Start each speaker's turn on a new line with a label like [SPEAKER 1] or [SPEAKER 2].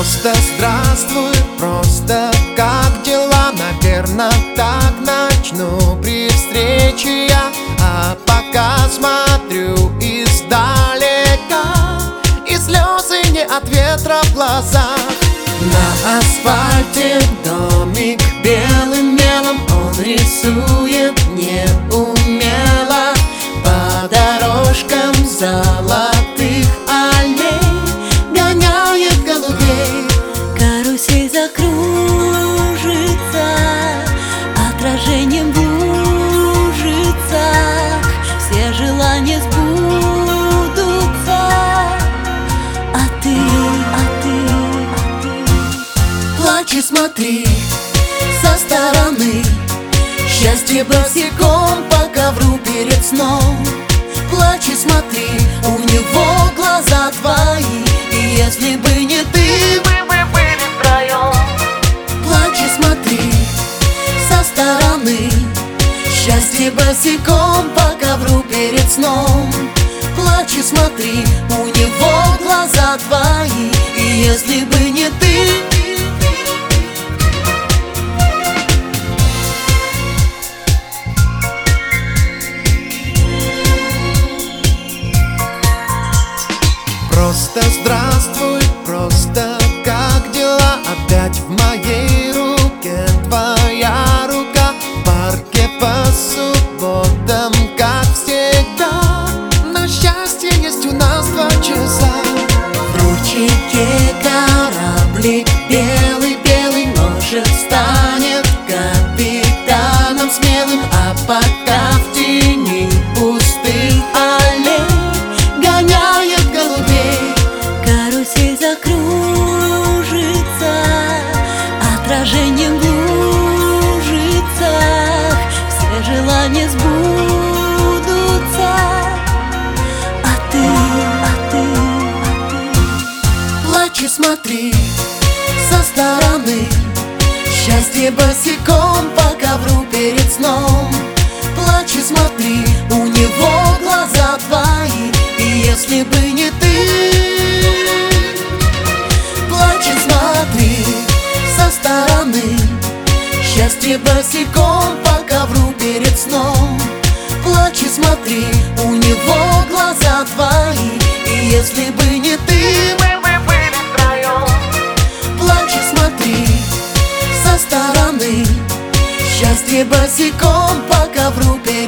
[SPEAKER 1] Просто здравствуй, просто как дела? Наверно, так начну при встрече я. А пока смотрю издалека, и слезы не от ветра в глазах. На асфальте домик белым мелом он рисует неумело. По дорожкам золотых аллей гоняет голубей.
[SPEAKER 2] Карусель закружится, отражением в лужицах все желания сбудутся. А ты
[SPEAKER 1] плачь и смотри со стороны. Счастье босиком по ковру перед сном. Плачь и смотри, у него глаза твои. И если бы не ты, мы бы были втроем. Плачь и смотри со стороны. Счастье босиком по ковру перед сном. Плачь и смотри, у него глаза твои. И если бы не ты, просто здравствуй, просто как дела? Опять в моей руке твоя рука. В парке по субботам, как всегда. Но счастье есть у нас 2 часа. В ручейке кораблик белый-белый, может, станет капитаном смелым. А пока в тени пустых аллей гоняет голубей.
[SPEAKER 2] карусель закружится, отражением в лужицах все желания сбудутся. А ты
[SPEAKER 1] плачь и смотри со стороны. Счастье босиком по ковру перед сном. Плачь и смотри, у него глаза твои. И если бы не ты, плачь и смотри со стороны. Счастье босиком по ковру перед сном. Плачь и смотри, у него глаза твои. И если бы не ты, мы бы были втроем. Плачь и смотри со стороны. Счастье босиком по ковру перед сном.